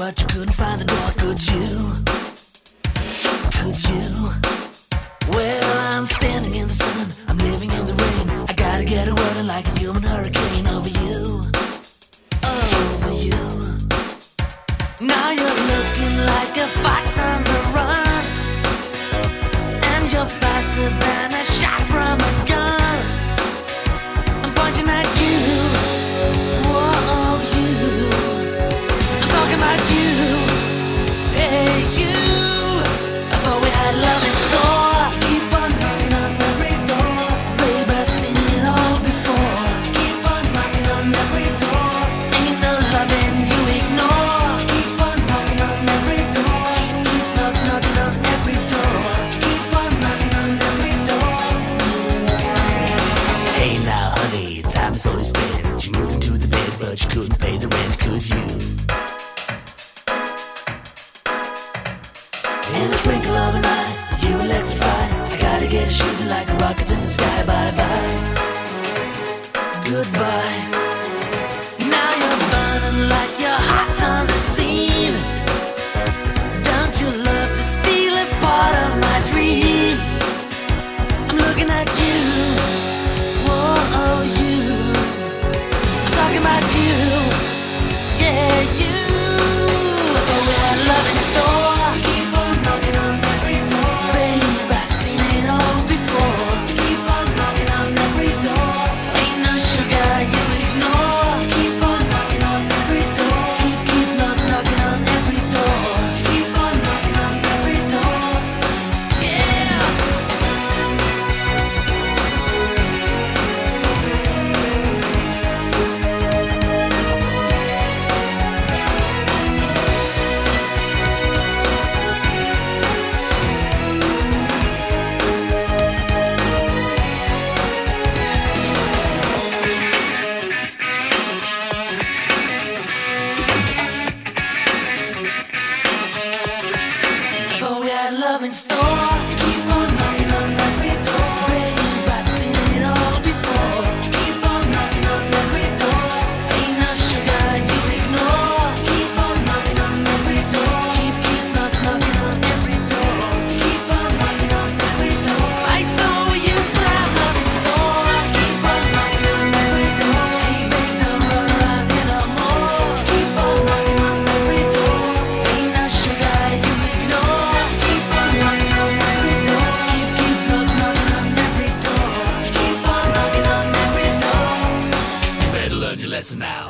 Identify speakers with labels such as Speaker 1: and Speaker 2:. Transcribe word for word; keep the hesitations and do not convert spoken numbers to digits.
Speaker 1: but you couldn't find the door, could you? Could you? Well, I'm standing in the sun, I'm living in the rain. I gotta get a word in like a human hurricane over you, over you. Now you're looking like a fox on the run, and you're faster than a shot from a gun. I'm pointing at you, whoa, you. I'm talking about you, hey you. I thought we had love in store. Keep on knocking on every door, babe, I've seen it all before. Keep on knocking on every door, ain't no loving you ignore. Keep on knocking on every door, keep knock, knocking on every door. Keep on knocking on every door. Hey now honey, time is always spent. You moved into the bed but you couldn't pay the rent, could you? In a twinkle of an eye, you electrify. I gotta get a shooting like a rocket in the sky. Bye bye, goodbye. Now you're burning like you're hot on the scene. Don't you love to steal a part of my dream? I'm looking at you, whoa, you. I'm talking about you, yeah, you. I thought we had love in store. Keep on knocking on every door, babe, I've seen it all before. Keep on knocking on every door, ain't no sugar you ignore. Keep on knocking on every door, keep, keep knock, knocking on every door. Keep on knocking on every door, yeah. Thought we had love in store. Keep on knocking on every door, babe, I've seen it all before. Keep on knocking on every door, ain't no sugar you ignore. Keep on knocking on every door, keep, keep knock, knocking on every door. Keep on knocking on every door. I thought we used to have love in store. Keep on knocking on every door, hey babe, don't run around here no more. Keep on knocking on every door, ain't no sugar you ignore. Keep on knocking on every door, keep, keep knock, knocking on every door. Keep on knocking on every door. You better learn your lesson now.